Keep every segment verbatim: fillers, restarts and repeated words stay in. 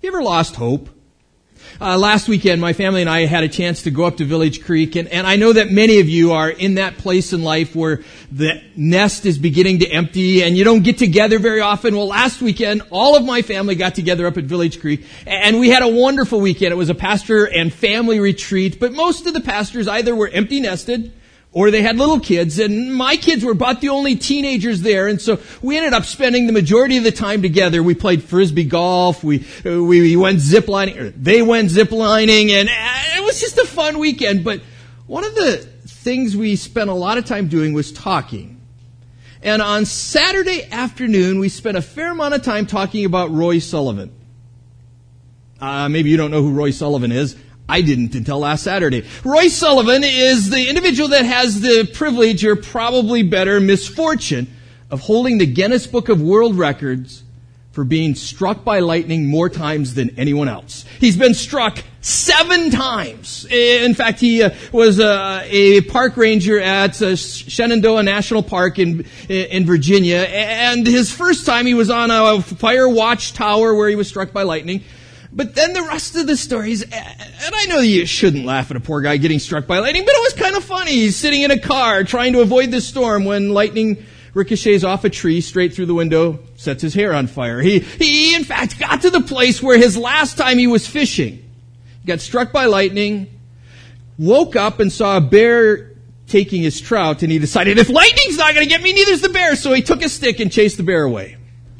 You ever lost hope? Uh, last weekend, my family and I had a chance to go up to Village Creek, and, and I know that many of you are in that place in life where the nest is beginning to empty and you don't get together very often. Well, last weekend, all of my family got together up at Village Creek, and we had a wonderful weekend. It was a pastor and family retreat, but most of the pastors either were empty nested or they had little kids, and my kids were about the only teenagers there, and so we ended up spending the majority of the time together. We played frisbee golf, we we went ziplining, or they went ziplining, and it was just a fun weekend. But one of the things we spent a lot of time doing was talking. And on Saturday afternoon, we spent a fair amount of time talking about Roy Sullivan. Uh, maybe you don't know who Roy Sullivan is. I didn't until last Saturday. Roy Sullivan is the individual that has the privilege, or probably better, misfortune, of holding the Guinness Book of World Records for being struck by lightning more times than anyone else. He's been struck seven times. In fact, he uh, was uh, a park ranger at uh, Shenandoah National Park in in Virginia, and his first time he was on a fire watch tower where he was struck by lightning. But then the rest of the stories, and I know you shouldn't laugh at a poor guy getting struck by lightning, but it was kind of funny. He's sitting in a car trying to avoid the storm when lightning ricochets off a tree straight through the window, sets his hair on fire. He, he in fact, got to the place where his last time he was fishing, he got struck by lightning, woke up and saw a bear taking his trout, and he decided, if lightning's not going to get me, neither's the bear. So he took a stick and chased the bear away.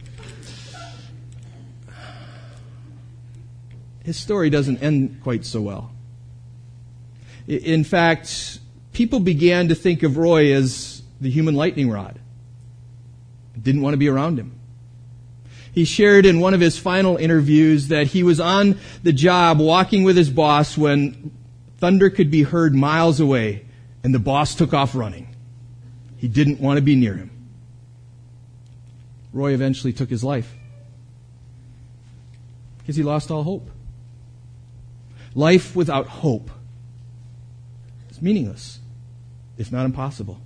His story doesn't end quite so well. In fact, people began to think of Roy as the human lightning rod. Didn't want to be around him. He shared in one of his final interviews that he was on the job walking with his boss when thunder could be heard miles away and the boss took off running. He didn't want to be near him. Roy eventually took his life because he lost all hope. Life without hope is meaningless, if not impossible.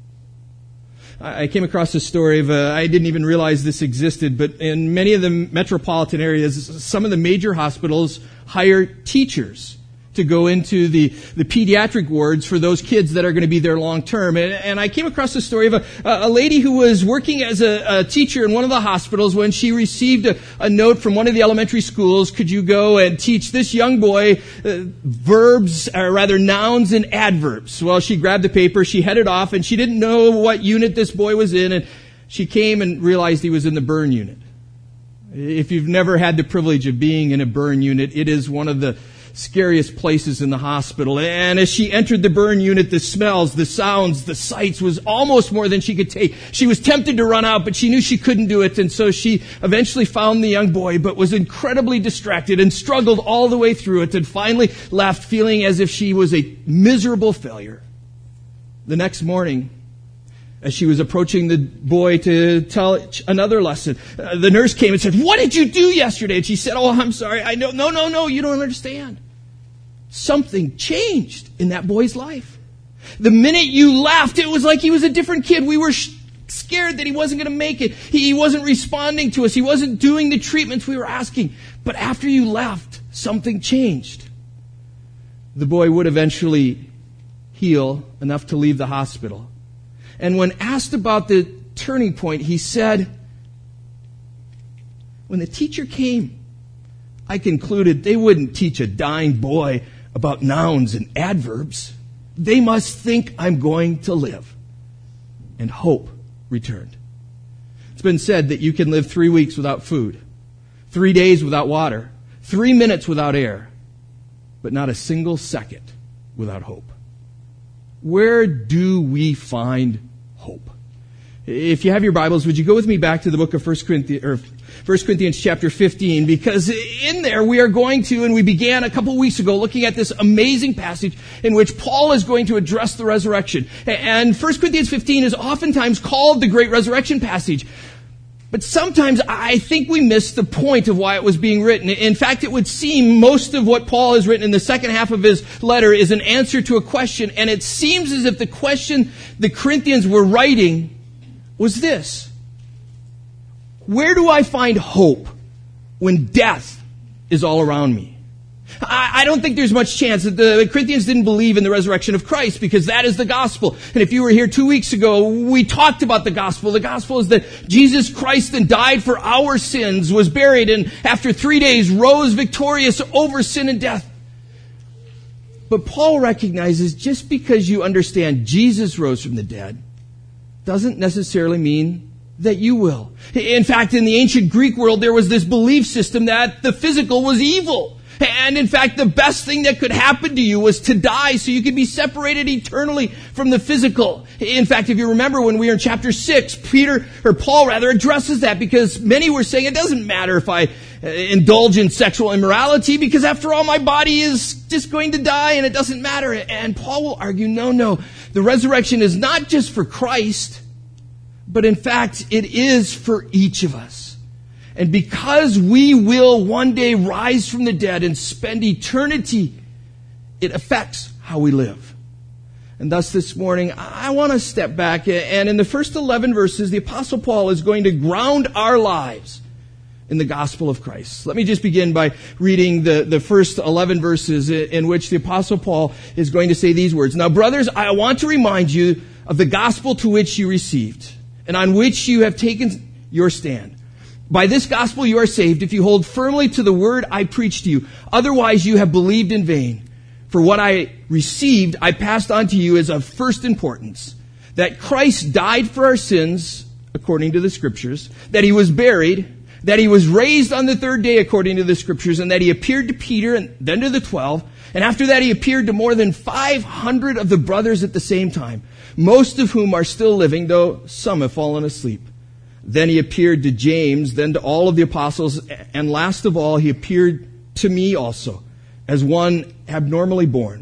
I came across a story of, uh, I didn't even realize this existed, but in many of the metropolitan areas, some of the major hospitals hire teachers to go into the, the pediatric wards for those kids that are going to be there long term. And, and I came across the story of a, a lady who was working as a, a teacher in one of the hospitals when she received a, a note from one of the elementary schools. Could you go and teach this young boy uh, verbs, or rather nouns and adverbs? Well, she grabbed the paper, she headed off, and she didn't know what unit this boy was in, and she came and realized he was in the burn unit. If you've never had the privilege of being in a burn unit, it is one of the scariest places in the hospital. And as she entered the burn unit, the smells, the sounds, the sights was almost more than she could take. She was tempted to run out, but she knew she couldn't do it. And so she eventually found the young boy, but was incredibly distracted and struggled all the way through it, and finally left feeling as if she was a miserable failure. The next morning, as she was approaching the boy to tell another lesson, uh, the nurse came and said, "What did you do yesterday?" And she said, "Oh, I'm sorry. I know. No, no, no. You don't understand. Something changed in that boy's life. The minute you left, it was like he was a different kid. We were sh- scared that he wasn't going to make it. He wasn't responding to us. He wasn't doing the treatments we were asking. But after you left, something changed." The boy would eventually heal enough to leave the hospital. And when asked about the turning point, he said, "When the teacher came, I concluded they wouldn't teach a dying boy about nouns and adverbs. They must think I'm going to live." And hope returned. It's been said that you can live three weeks without food, three days without water, three minutes without air, but not a single second without hope. Where do we find hope? If you have your Bibles, would you go with me back to the book of First Corinthians, or First Corinthians chapter fifteen, because in there we are going to, and we began a couple weeks ago looking at this amazing passage in which Paul is going to address the resurrection. And First Corinthians fifteen is oftentimes called the great resurrection passage. But sometimes I think we miss the point of why it was being written. In fact, it would seem most of what Paul has written in the second half of his letter is an answer to a question, and it seems as if the question the Corinthians were writing was this: where do I find hope when death is all around me. I don't think there's much chance that the Corinthians didn't believe in the resurrection of Christ, because that is the gospel. And if you were here two weeks ago, we talked about the gospel. The gospel is that Jesus Christ then died for our sins, was buried, and after three days rose victorious over sin and death. But Paul recognizes just because you understand Jesus rose from the dead doesn't necessarily mean that you will. In fact, in the ancient Greek world, there was this belief system that the physical was evil. And in fact, the best thing that could happen to you was to die so you could be separated eternally from the physical. In fact, if you remember when we were in chapter six, Peter, or Paul rather, addresses that, because many were saying it doesn't matter if I indulge in sexual immorality, because after all, my body is just going to die and it doesn't matter. And Paul will argue, no, no, the resurrection is not just for Christ, but in fact, it is for each of us. And because we will one day rise from the dead and spend eternity, it affects how we live. And thus this morning, I want to step back, and in the first eleven verses, the Apostle Paul is going to ground our lives in the gospel of Christ. Let me just begin by reading the, the first eleven verses in which the Apostle Paul is going to say these words. Now, brothers, I want to remind you of the gospel to which you received, and on which you have taken your stand. By this gospel you are saved if you hold firmly to the word I preached to you. Otherwise you have believed in vain. For what I received I passed on to you as of first importance, that Christ died for our sins according to the Scriptures, that he was buried, that he was raised on the third day according to the Scriptures, and that he appeared to Peter and then to the twelve. And after that he appeared to more than five hundred of the brothers at the same time, most of whom are still living, though some have fallen asleep. Then he appeared to James, then to all of the apostles, and last of all, he appeared to me also, as one abnormally born.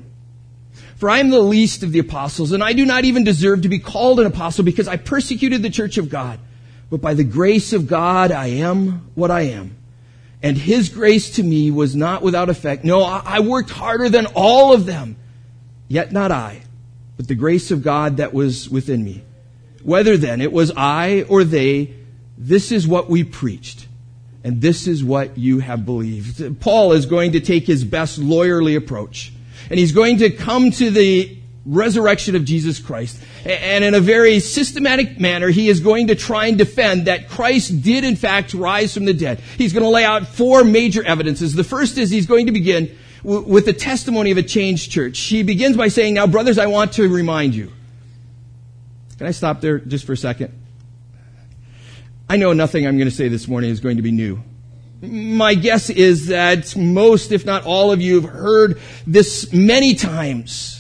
For I am the least of the apostles, and I do not even deserve to be called an apostle, because I persecuted the church of God. But by the grace of God, I am what I am. And his grace to me was not without effect. No, I worked harder than all of them. Yet not I, but the grace of God that was within me. Whether then it was I or they, this is what we preached, and this is what you have believed. Paul is going to take his best lawyerly approach, and he's going to come to the resurrection of Jesus Christ. And in a very systematic manner, he is going to try and defend that Christ did in fact rise from the dead. He's going to lay out four major evidences. The first is he's going to begin w- with the testimony of a changed church. He begins by saying, now brothers, I want to remind you. Can I stop there just for a second? I know nothing I'm going to say this morning is going to be new. My guess is that most, if not all of you, have heard this many times.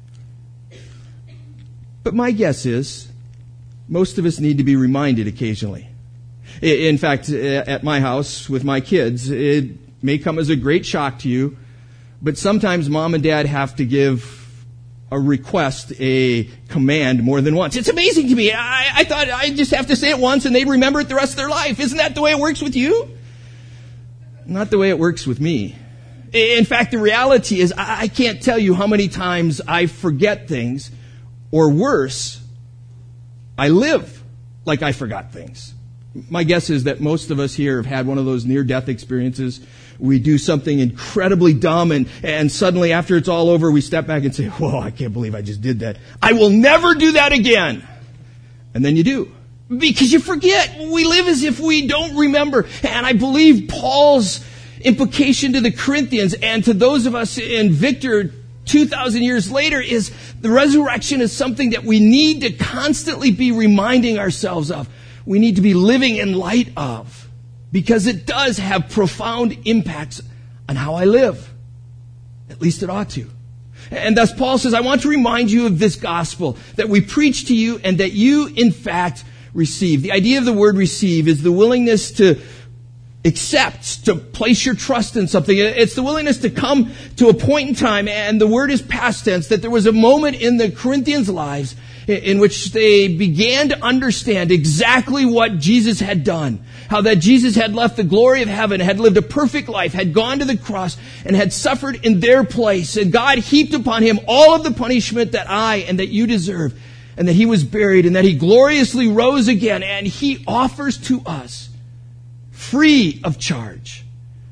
But my guess is most of us need to be reminded occasionally. In fact, at my house with my kids, it may come as a great shock to you, but sometimes mom and dad have to give a request, a command more than once. It's amazing to me. I, I thought I just have to say it once and they'd remember it the rest of their life. Isn't that the way it works with you? Not the way it works with me. In fact, the reality is I, I can't tell you how many times I forget things, or worse, I live like I forgot things. My guess is that most of us here have had one of those near-death experiences. We do something incredibly dumb, and, and suddenly after it's all over, we step back and say, whoa, I can't believe I just did that. I will never do that again. And then you do. Because you forget. We live as if we don't remember. And I believe Paul's implication to the Corinthians and to those of us in Victor two thousand years later is the resurrection is something that we need to constantly be reminding ourselves of. We need to be living in light of, because it does have profound impacts on how I live. At least it ought to. And thus Paul says, I want to remind you of this gospel that we preach to you and that you, in fact, receive. The idea of the word receive is the willingness to accept, to place your trust in something. It's the willingness to come to a point in time, and the word is past tense, that there was a moment in the Corinthians' lives in which they began to understand exactly what Jesus had done. How that Jesus had left the glory of heaven, had lived a perfect life, had gone to the cross, and had suffered in their place. And God heaped upon him all of the punishment that I and that you deserve. And that he was buried, and that he gloriously rose again. And he offers to us, free of charge,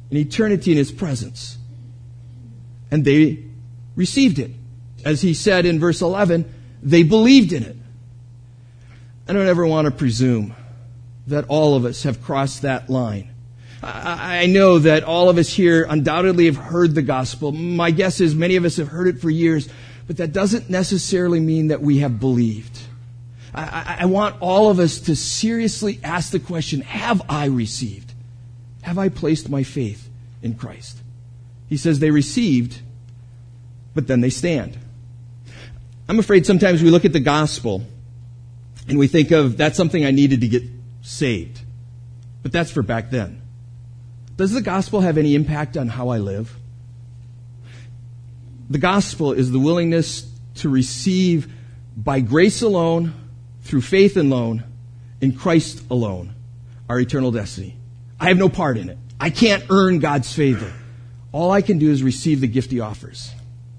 an eternity in His presence. And they received it. As he said in verse eleven, they believed in it. I don't ever want to presume that all of us have crossed that line. I, I know that all of us here undoubtedly have heard the gospel. My guess is many of us have heard it for years, but that doesn't necessarily mean that we have believed. I, I, I want all of us to seriously ask the question, have I received? Have I placed my faith in Christ? He says they received, but then they stand. I'm afraid sometimes we look at the gospel and we think of, that's something I needed to get saved. But that's for back then. Does the gospel have any impact on how I live? The gospel is the willingness to receive by grace alone, through faith alone, in Christ alone, our eternal destiny. I have no part in it. I can't earn God's favor. All I can do is receive the gift He offers.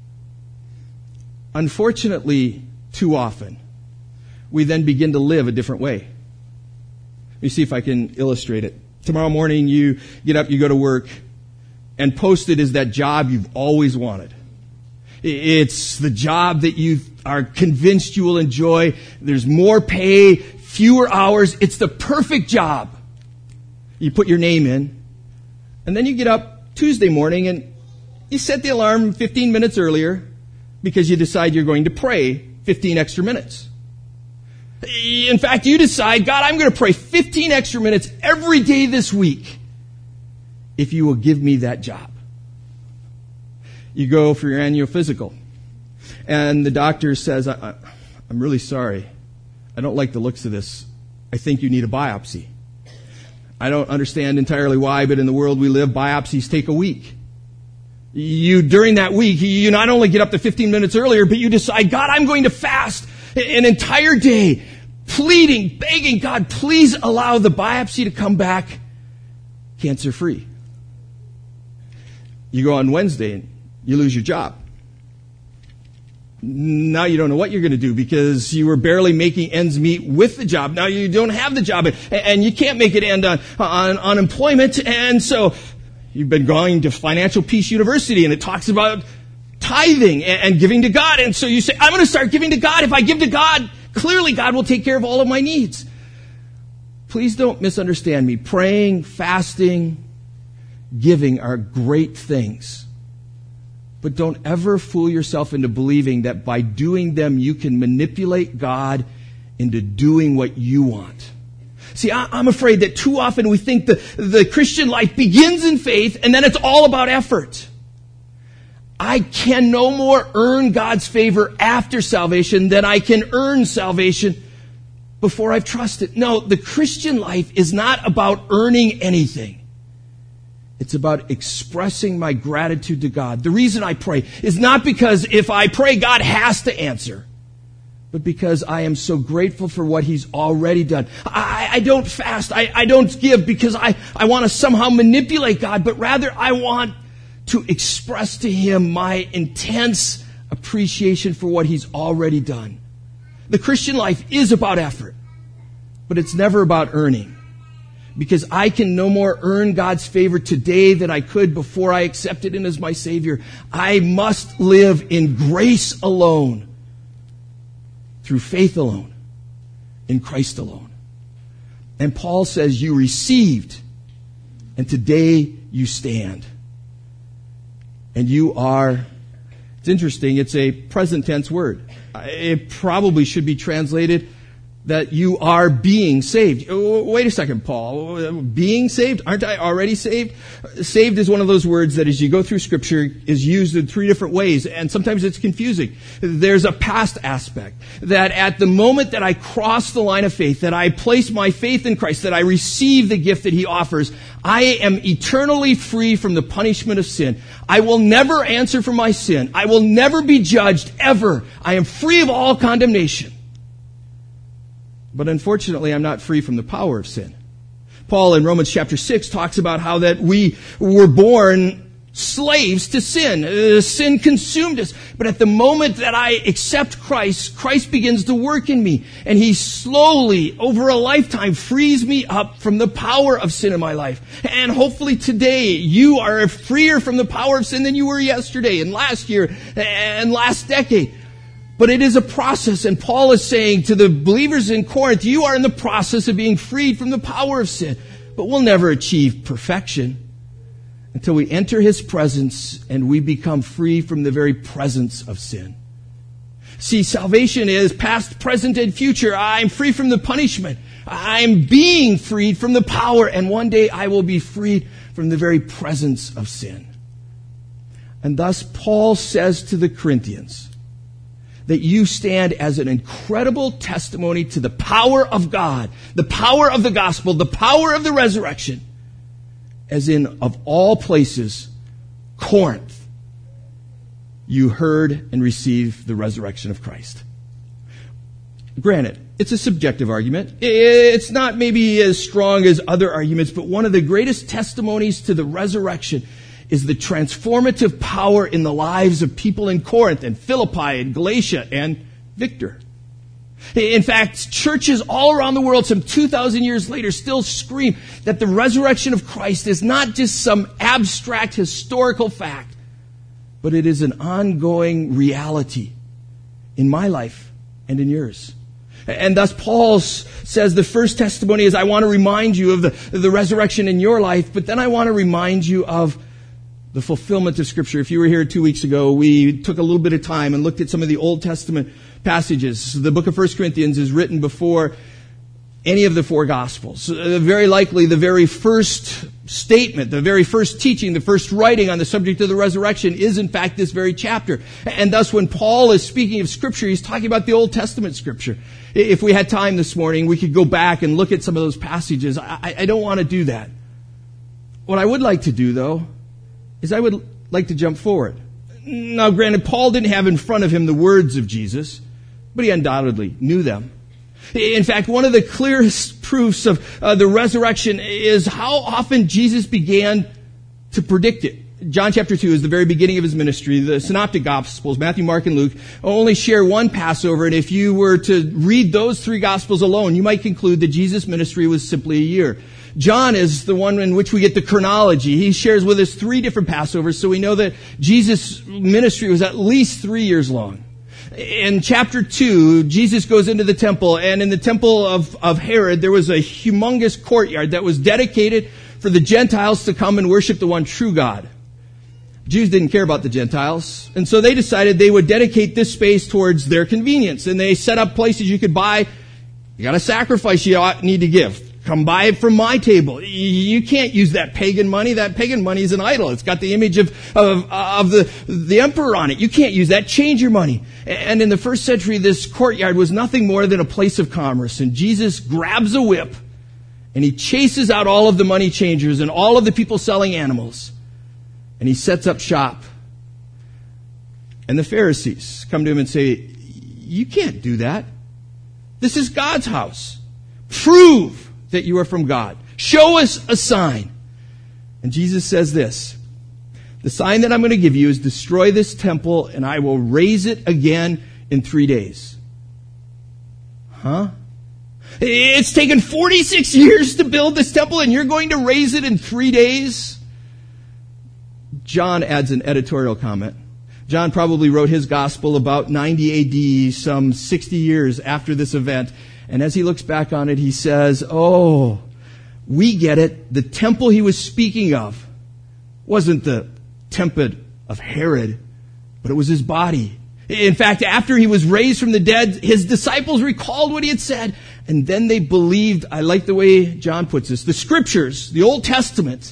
Unfortunately, too often, we then begin to live a different way. Let me see if I can illustrate it. Tomorrow morning, you get up, you go to work, and posted is that job you've always wanted. It's the job that you are convinced you will enjoy. There's more pay, fewer hours. It's the perfect job. You put your name in, and then you get up Tuesday morning and you set the alarm fifteen minutes earlier because you decide you're going to pray fifteen extra minutes. In fact, you decide, God, I'm going to pray fifteen extra minutes every day this week if you will give me that job. You go for your annual physical, and the doctor says, I, I, I'm really sorry. I don't like the looks of this. I think you need a biopsy. I don't understand entirely why, but in the world we live, biopsies take a week. You, during that week, you not only get up to fifteen minutes earlier, but you decide, God, I'm going to fast an entire day, pleading, begging God, please allow the biopsy to come back cancer-free. You go on Wednesday and you lose your job. Now you don't know what you're going to do because you were barely making ends meet with the job. Now you don't have the job and you can't make it end on, on unemployment. And so you've been going to Financial Peace University and it talks about tithing and giving to God. And so you say, I'm going to start giving to God. If I give to God, clearly God will take care of all of my needs. Please don't misunderstand me. Praying, fasting, giving are great things. But don't ever fool yourself into believing that by doing them you can manipulate God into doing what you want. See, I'm afraid that too often we think the, the Christian life begins in faith and then it's all about effort. I can no more earn God's favor after salvation than I can earn salvation before I've trusted. No, the Christian life is not about earning anything. It's about expressing my gratitude to God. The reason I pray is not because if I pray, God has to answer, but because I am so grateful for what He's already done. I, I don't fast. I, I don't give because I, I want to somehow manipulate God, but rather I want to express to Him my intense appreciation for what He's already done. The Christian life is about effort, but it's never about earning. Because I can no more earn God's favor today than I could before I accepted Him as my Savior. I must live in grace alone, through faith alone, in Christ alone. And Paul says, you received, and today you stand. And you are, it's interesting, it's a present tense word. It probably should be translated that you are being saved. Wait a second, Paul. Being saved? Aren't I already saved? Saved is one of those words that as you go through Scripture is used in three different ways, and sometimes it's confusing. There's a past aspect, that at the moment that I cross the line of faith, that I place my faith in Christ, that I receive the gift that He offers, I am eternally free from the punishment of sin. I will never answer for my sin. I will never be judged, ever. I am free of all condemnation. But unfortunately, I'm not free from the power of sin. Paul in Romans chapter six talks about how that we were born slaves to sin. Uh, sin consumed us. But at the moment that I accept Christ, Christ begins to work in me. And He slowly, over a lifetime, frees me up from the power of sin in my life. And hopefully today, you are freer from the power of sin than you were yesterday and last year and last decade. But it is a process, and Paul is saying to the believers in Corinth, you are in the process of being freed from the power of sin. But we'll never achieve perfection until we enter His presence and we become free from the very presence of sin. See, salvation is past, present, and future. I'm free from the punishment. I'm being freed from the power, and one day I will be freed from the very presence of sin. And thus Paul says to the Corinthians that you stand as an incredible testimony to the power of God, the power of the gospel, the power of the resurrection, as in, of all places, Corinth, you heard and received the resurrection of Christ. Granted, it's a subjective argument. It's not maybe as strong as other arguments, but one of the greatest testimonies to the resurrection is the transformative power in the lives of people in Corinth and Philippi and Galatia and Victor. In fact, churches all around the world, some two thousand years later, still scream that the resurrection of Christ is not just some abstract historical fact, but it is an ongoing reality in my life and in yours. And thus Paul says the first testimony is, I want to remind you of the, the resurrection in your life, but then I want to remind you of the fulfillment of Scripture. If you were here two weeks ago, we took a little bit of time and looked at some of the Old Testament passages. The book of First Corinthians is written before any of the four Gospels. Uh, very likely the very first statement, the very first teaching, the first writing on the subject of the resurrection is in fact this very chapter. And thus when Paul is speaking of Scripture, he's talking about the Old Testament Scripture. If we had time this morning, we could go back and look at some of those passages. I, I don't want to do that. What I would like to do, though, is I would like to jump forward. Now, granted, Paul didn't have in front of him the words of Jesus, but he undoubtedly knew them. In fact, one of the clearest proofs of uh, the resurrection is how often Jesus began to predict it. John chapter two is the very beginning of his ministry. The synoptic gospels, Matthew, Mark, and Luke, only share one Passover, and if you were to read those three gospels alone, you might conclude that Jesus' ministry was simply a year. John is the one in which we get the chronology. He shares with us three different Passovers, so we know that Jesus' ministry was at least three years long. In chapter two, Jesus goes into the temple, and in the temple of, of Herod, there was a humongous courtyard that was dedicated for the Gentiles to come and worship the one true God. Jews didn't care about the Gentiles, and so they decided they would dedicate this space towards their convenience, and they set up places you could buy. You got a sacrifice you need to give. Come buy it from my table. You can't use that pagan money. That pagan money is an idol. It's got the image of, of, of the, the emperor on it. You can't use that. Change your money. And in the first century, this courtyard was nothing more than a place of commerce. And Jesus grabs a whip and he chases out all of the money changers and all of the people selling animals. And he sets up shop. And the Pharisees come to him and say, you can't do that. This is God's house. Prove that you are from God. Show us a sign. And Jesus says this, the sign that I'm going to give you is destroy this temple and I will raise it again in three days. Huh? It's taken forty-six years to build this temple and you're going to raise it in three days? John adds an editorial comment. John probably wrote his gospel about ninety A D, some sixty years after this event. And as he looks back on it, he says, oh, we get it. The temple he was speaking of wasn't the temple of Herod, but it was his body. In fact, after he was raised from the dead, his disciples recalled what he had said, and then they believed, I like the way John puts this, the Scriptures, the Old Testament,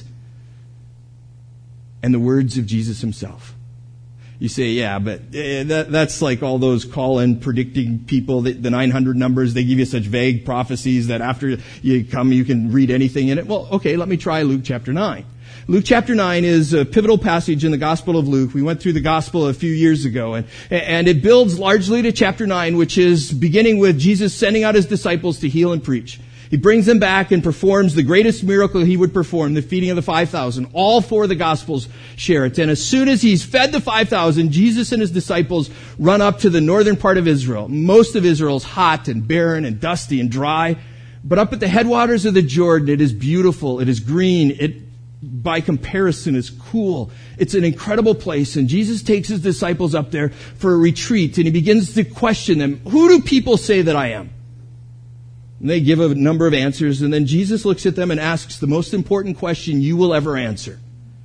and the words of Jesus himself. You say, yeah, but uh, that, that's like all those call-in predicting people, the, the nine hundred numbers, they give you such vague prophecies that after you come, you can read anything in it. Well, okay, let me try Luke chapter nine. Luke chapter nine is a pivotal passage in the Gospel of Luke. We went through the Gospel a few years ago, and, and it builds largely to chapter nine, which is beginning with Jesus sending out his disciples to heal and preach. He brings them back and performs the greatest miracle he would perform, the feeding of the five thousand. All four of the Gospels share it. And as soon as he's fed the five thousand, Jesus and his disciples run up to the northern part of Israel. Most of Israel is hot and barren and dusty and dry. But up at the headwaters of the Jordan, it is beautiful. It is green. It, by comparison, is cool. It's an incredible place. And Jesus takes his disciples up there for a retreat. And he begins to question them. Who do people say that I am? And they give a number of answers, and then Jesus looks at them and asks the most important question you will ever answer.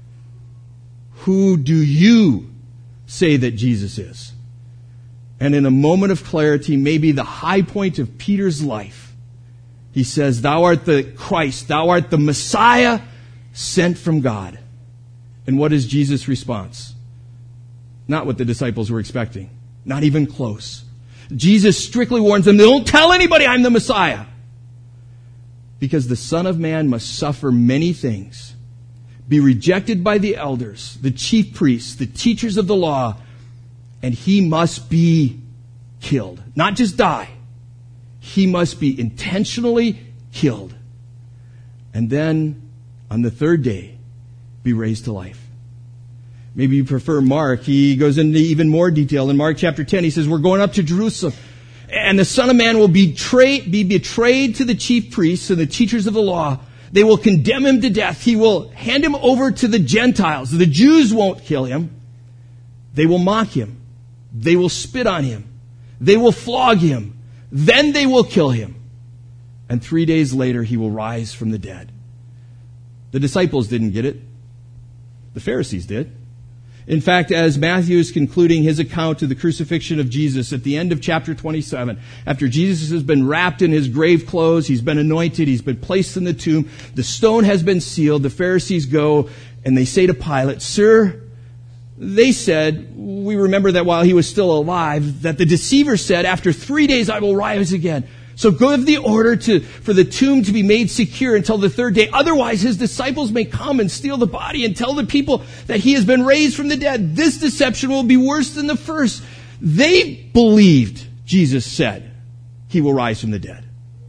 Who do you say that Jesus is? And in a moment of clarity, maybe the high point of Peter's life, he says, Thou art the Christ, thou art the Messiah sent from God. And what is Jesus' response? Not what the disciples were expecting. Not even close. Jesus strictly warns them, don't tell anybody I'm the Messiah. Because the Son of Man must suffer many things, be rejected by the elders, the chief priests, the teachers of the law, and he must be killed. Not just die. He must be intentionally killed. And then, on the third day, be raised to life. Maybe you prefer Mark. He goes into even more detail. In Mark chapter ten, he says, we're going up to Jerusalem, and the Son of Man will betray, be betrayed to the chief priests and the teachers of the law. They will condemn him to death. He will hand him over to the Gentiles. The Jews won't kill him. They will mock him. They will spit on him. They will flog him. Then they will kill him. And three days later, he will rise from the dead. The disciples didn't get it. The Pharisees did. In fact, as Matthew is concluding his account of the crucifixion of Jesus at the end of chapter twenty-seven, after Jesus has been wrapped in his grave clothes, he's been anointed, he's been placed in the tomb, the stone has been sealed, the Pharisees go and they say to Pilate, Sir, they said, we remember that while he was still alive, that the deceiver said, after three days I will rise again. So give the order to, for the tomb to be made secure until the third day. Otherwise, his disciples may come and steal the body and tell the people that he has been raised from the dead. This deception will be worse than the first. They believed, Jesus said, he will rise from the dead.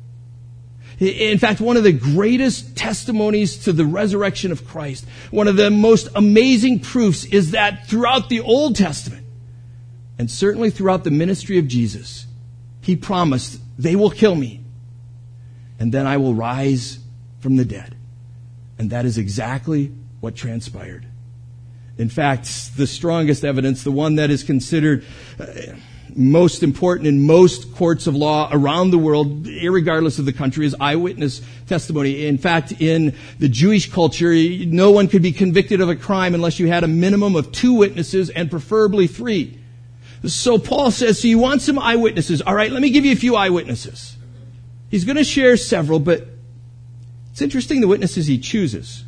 In fact, one of the greatest testimonies to the resurrection of Christ, one of the most amazing proofs is that throughout the Old Testament, and certainly throughout the ministry of Jesus, he promised, they will kill me, and then I will rise from the dead. And that is exactly what transpired. In fact, the strongest evidence, the one that is considered uh, most important in most courts of law around the world, irregardless of the country, is eyewitness testimony. In fact, in the Jewish culture, no one could be convicted of a crime unless you had a minimum of two witnesses and preferably three. So Paul says, so you want some eyewitnesses. All right, let me give you a few eyewitnesses. He's going to share several, but it's interesting the witnesses he chooses.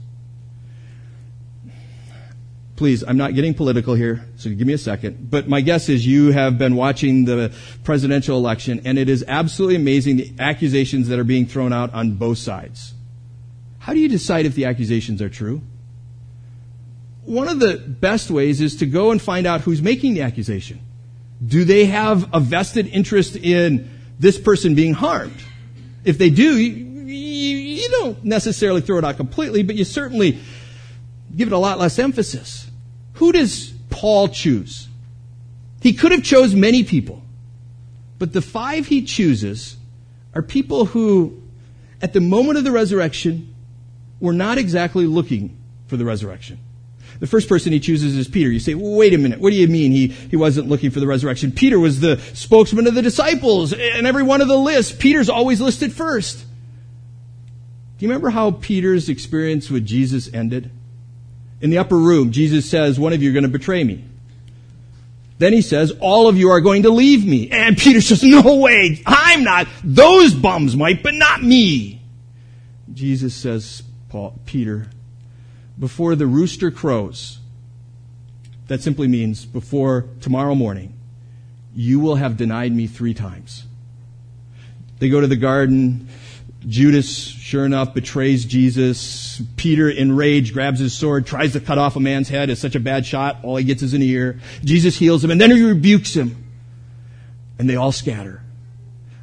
Please, I'm not getting political here, so give me a second. But my guess is you have been watching the presidential election, and it is absolutely amazing the accusations that are being thrown out on both sides. How do you decide if the accusations are true? One of the best ways is to go and find out who's making the accusation. Do they have a vested interest in this person being harmed? If they do, you, you, you don't necessarily throw it out completely, but you certainly give it a lot less emphasis. Who does Paul choose? He could have chose many people, but the five he chooses are people who, at the moment of the resurrection, were not exactly looking for the resurrection. The first person he chooses is Peter. You say, well, wait a minute, what do you mean he, he wasn't looking for the resurrection? Peter was the spokesman of the disciples, and every one of the lists, Peter's always listed first. Do you remember how Peter's experience with Jesus ended? In the upper room, Jesus says, one of you are going to betray me. Then he says, all of you are going to leave me. And Peter says, no way, I'm not. Those bums might, but not me. Jesus says, Paul, Peter, before the rooster crows, that simply means before tomorrow morning, you will have denied me three times. They go to the garden. Judas, sure enough, betrays Jesus. Peter, enraged, grabs his sword, tries to cut off a man's head. It's such a bad shot. All he gets is an ear. Jesus heals him, and then he rebukes him. And they all scatter.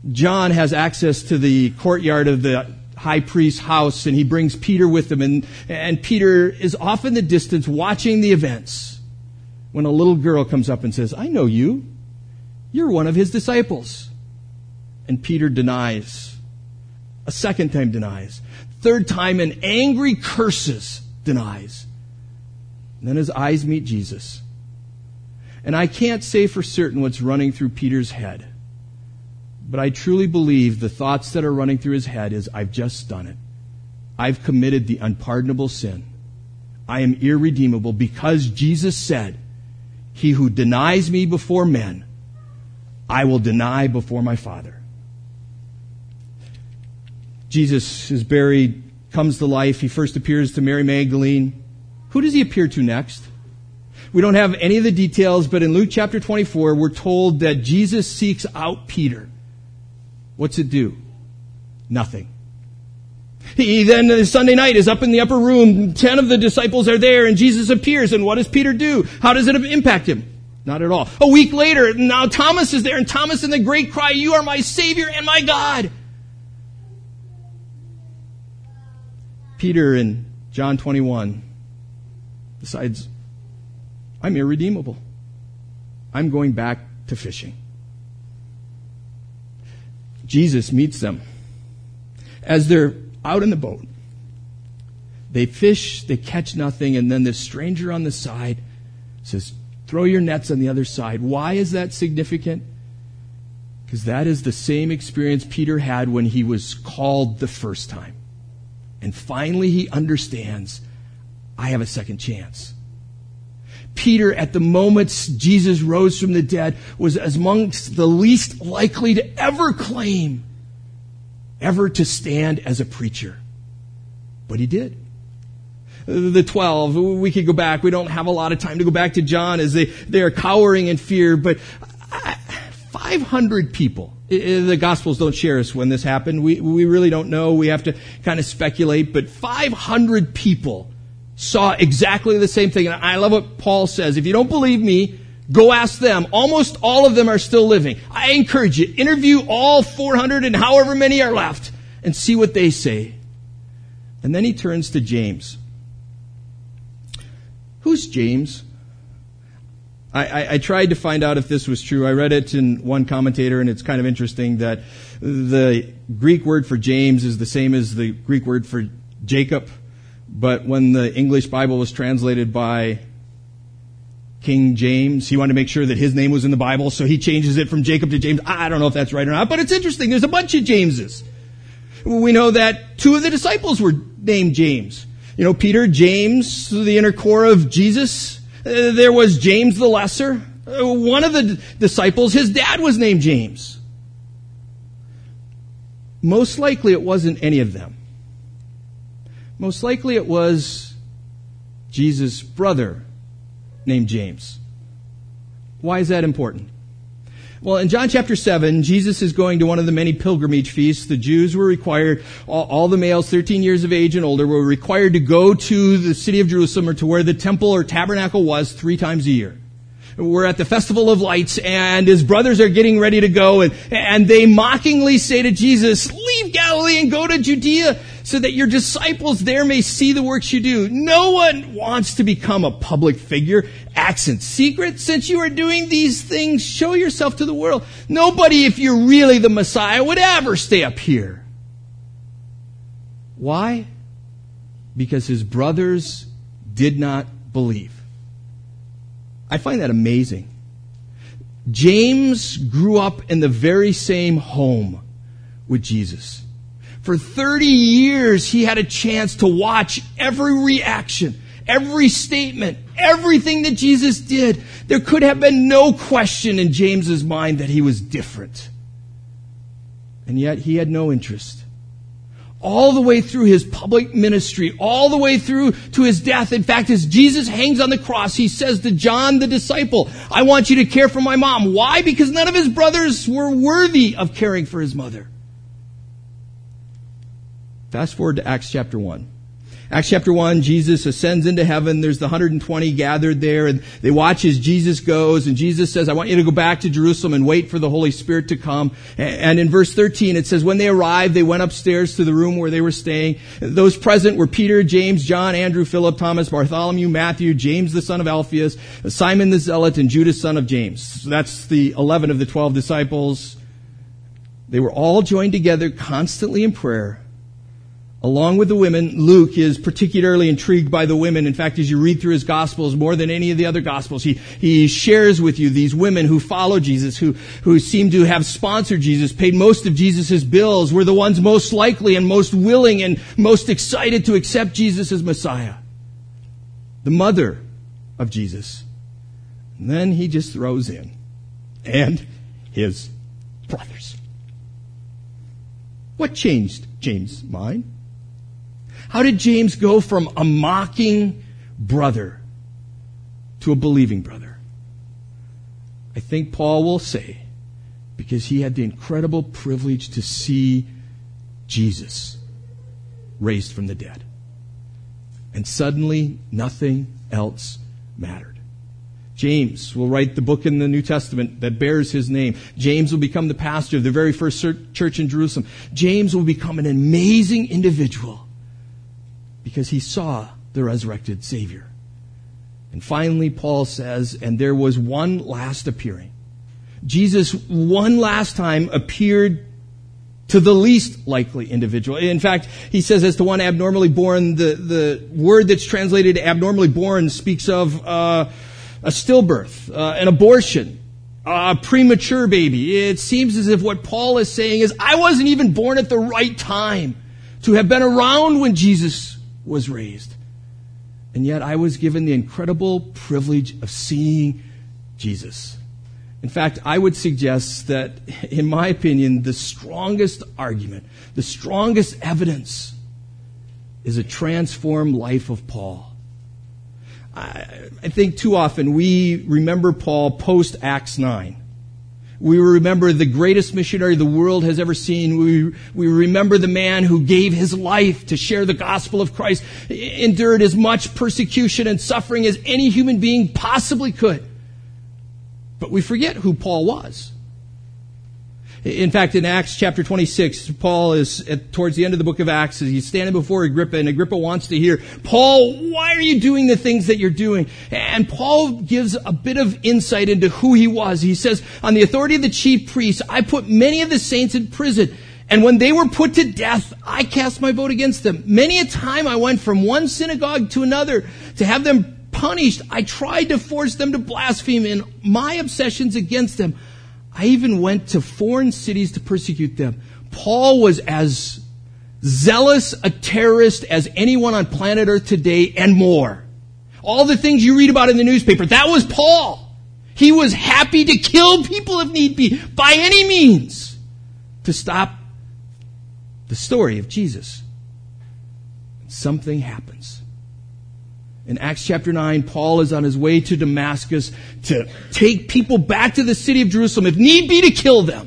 John has access to the courtyard of the high priest's house, and he brings Peter with him. And, and Peter is off in the distance watching the events when a little girl comes up and says, "I know you. You're one of his disciples." And Peter denies. A second time denies. Third time in angry curses denies. And then his eyes meet Jesus. And I can't say for certain what's running through Peter's head. But I truly believe the thoughts that are running through his head is, I've just done it. I've committed the unpardonable sin. I am irredeemable because Jesus said, "He who denies me before men, I will deny before my Father." Jesus is buried, comes to life. He first appears to Mary Magdalene. Who does he appear to next? We don't have any of the details, but in Luke chapter twenty-four, we're told that Jesus seeks out Peter. What's it do? Nothing. He then, Sunday night, is up in the upper room. Ten of the disciples are there, and Jesus appears. And what does Peter do? How does it impact him? Not at all. A week later, now Thomas is there, and Thomas in the great cry, "You are my Savior and my God." Peter in John twenty-one decides, I'm irredeemable. I'm going back to fishing. Jesus meets them as they're out in the boat. They fish, they catch nothing, and then this stranger on the side says, "Throw your nets on the other side." Why is that significant? Because that is the same experience Peter had when he was called the first time. And finally he understands, I have a second chance. Peter, at the moments Jesus rose from the dead, was amongst the least likely to ever claim, ever to stand as a preacher. But he did. The twelve, we could go back. We don't have a lot of time to go back to John as they, they are cowering in fear. But five hundred people. The Gospels don't share us when this happened. We, we really don't know. We have to kind of speculate. But five hundred people saw exactly the same thing. And I love what Paul says. If you don't believe me, go ask them. Almost all of them are still living. I encourage you, interview all four hundred and however many are left and see what they say. And then he turns to James. Who's James? I, I, I tried to find out if this was true. I read it in one commentator, and it's kind of interesting that the Greek word for James is the same as the Greek word for Jacob. But when the English Bible was translated by King James, he wanted to make sure that his name was in the Bible, so he changes it from Jacob to James. I don't know if that's right or not, but it's interesting. There's a bunch of Jameses. We know that two of the disciples were named James. You know, Peter, James, the inner core of Jesus. Uh, there was James the Lesser. Uh, one of the disciples, his dad was named James. Most likely it wasn't any of them. Most likely it was Jesus' brother named James. Why is that important? Well, in John chapter seven, Jesus is going to one of the many pilgrimage feasts. The Jews were required, all, all the males thirteen years of age and older were required to go to the city of Jerusalem or to where the temple or tabernacle was three times a year. We're at the Festival of Lights, and his brothers are getting ready to go, and, and they mockingly say to Jesus, "Leave Galilee and go to Judea so that your disciples there may see the works you do." No one wants to become a public figure, acts in secret. Since you are doing these things, show yourself to the world. Nobody, if you're really the Messiah, would ever stay up here. Why? Because his brothers did not believe. I find that amazing. James grew up in the very same home with Jesus. For thirty years, he had a chance to watch every reaction, every statement, everything that Jesus did. There could have been no question in James's mind that he was different. And yet he had no interest. All the way through his public ministry, all the way through to his death. In fact, as Jesus hangs on the cross, he says to John the disciple, "I want you to care for my mom." Why? Because none of his brothers were worthy of caring for his mother. Fast forward to Acts chapter one. Acts chapter one, Jesus ascends into heaven. There's the one hundred twenty gathered there, and they watch as Jesus goes, and Jesus says, I want you to go back to Jerusalem and wait for the Holy Spirit to come. And in verse thirteen, it says, when they arrived, they went upstairs to the room where they were staying. Those present were Peter, James, John, Andrew, Philip, Thomas, Bartholomew, Matthew, James the son of Alphaeus, Simon the Zealot, and Judas son of James. So that's the eleven of the twelve disciples. They were all joined together constantly in prayer. Along with the women, Luke is particularly intrigued by the women. In fact, as you read through his Gospels, more than any of the other Gospels, he, he shares with you these women who follow Jesus, who, who seem to have sponsored Jesus, paid most of Jesus' bills, were the ones most likely and most willing and most excited to accept Jesus as Messiah. The mother of Jesus. And then he just throws in, and his brothers. What changed James' mind? How did James go from a mocking brother to a believing brother? I think Paul will say, because he had the incredible privilege to see Jesus raised from the dead. And suddenly, nothing else mattered. James will write the book in the New Testament that bears his name. James will become the pastor of the very first church in Jerusalem. James will become an amazing individual because he saw the resurrected Savior. And finally, Paul says, and there was one last appearing. Jesus one last time appeared to the least likely individual. In fact, he says as to one abnormally born, the, the word that's translated abnormally born speaks of uh, a stillbirth, uh, an abortion, a premature baby. It seems as if what Paul is saying is, I wasn't even born at the right time to have been around when Jesus was raised. And yet I was given the incredible privilege of seeing Jesus. In fact, I would suggest that, in my opinion, the strongest argument, the strongest evidence is a transformed life of Paul. I, I think too often we remember Paul post Acts nine. We remember the greatest missionary the world has ever seen. We, we remember the man who gave his life to share the gospel of Christ, endured as much persecution and suffering as any human being possibly could. But we forget who Paul was. In fact, in Acts chapter twenty-six, Paul is at, towards the end of the book of Acts, he's standing before Agrippa, and Agrippa wants to hear, Paul, why are you doing the things that you're doing? And Paul gives a bit of insight into who he was. He says, on the authority of the chief priests, I put many of the saints in prison. And when they were put to death, I cast my vote against them. Many a time I went from one synagogue to another to have them punished. I tried to force them to blaspheme in my obsessions against them. I even went to foreign cities to persecute them. Paul was as zealous a terrorist as anyone on planet Earth today and more. All the things you read about in the newspaper, that was Paul. He was happy to kill people if need be, by any means, to stop the story of Jesus. Something happens. In Acts chapter nine, Paul is on his way to Damascus to take people back to the city of Jerusalem, if need be, to kill them.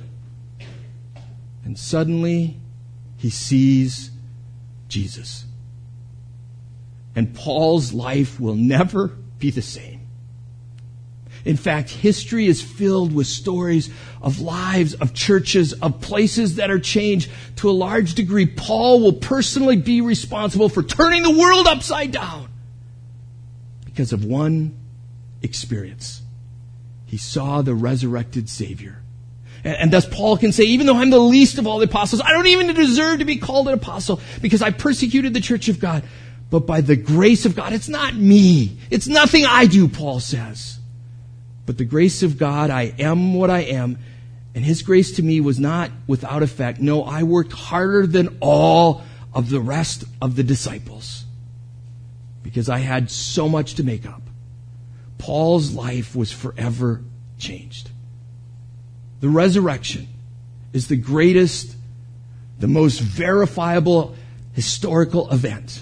And suddenly, he sees Jesus. And Paul's life will never be the same. In fact, history is filled with stories of lives, of churches, of places that are changed. To a large degree, Paul will personally be responsible for turning the world upside down. Because of one experience. He saw the resurrected Savior. And, and thus Paul can say, even though I'm the least of all the apostles, I don't even deserve to be called an apostle because I persecuted the church of God. But by the grace of God, it's not me. It's nothing I do, Paul says. But the grace of God, I am what I am. And His grace to me was not without effect. No, I worked harder than all of the rest of the disciples. Because I had so much to make up. Paul's life was forever changed. The resurrection is the greatest, the most verifiable historical event.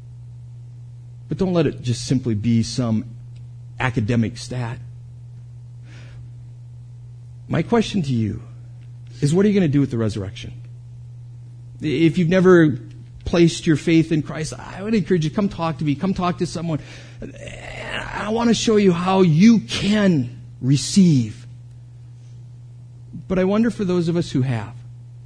But don't let it just simply be some academic stat. My question to you is, what are you going to do with the resurrection? If you've never placed your faith in Christ, I would encourage you, come talk to me, come talk to someone. I want to show you how you can receive. But I wonder for those of us who have,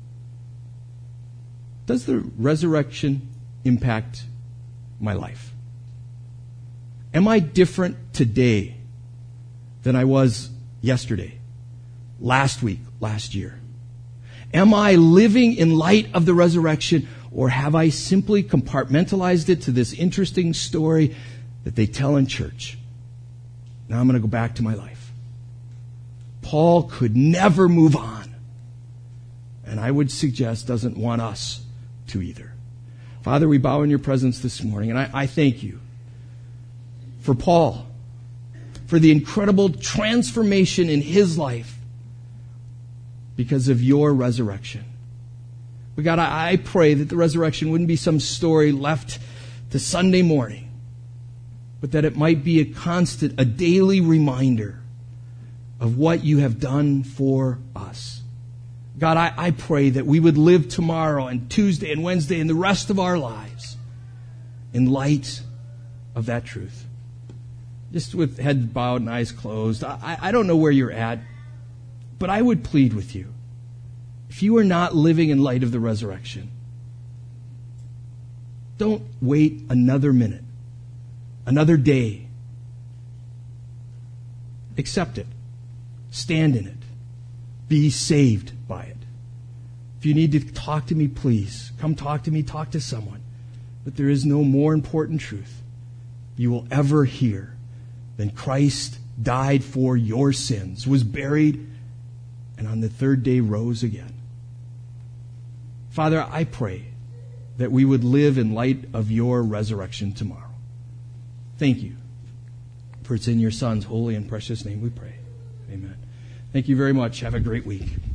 does the resurrection impact my life? Am I different today than I was yesterday, last week, last year? Am I living in light of the resurrection, or have I simply compartmentalized it to this interesting story that they tell in church? Now I'm going to go back to my life. Paul could never move on, and I would suggest doesn't want us to either. Father, we bow in your presence this morning, and I, I thank you for Paul, for the incredible transformation in his life because of your resurrection. But God, I, I pray that the resurrection wouldn't be some story left to Sunday morning, but that it might be a constant, a daily reminder of what you have done for us. God, I, I pray that we would live tomorrow and Tuesday and Wednesday and the rest of our lives in light of that truth. Just with head bowed and eyes closed, I, I don't know where you're at, but I would plead with you. If you are not living in light of the resurrection, don't wait another minute, another day. Accept it. Stand in it. Be saved by it. If you need to talk to me, please come talk to me, talk to someone. But there is no more important truth you will ever hear than Christ died for your sins, was buried, and on the third day rose again. Father, I pray that we would live in light of your resurrection tomorrow. Thank you. For it's in your Son's holy and precious name we pray. Amen. Thank you very much. Have a great week.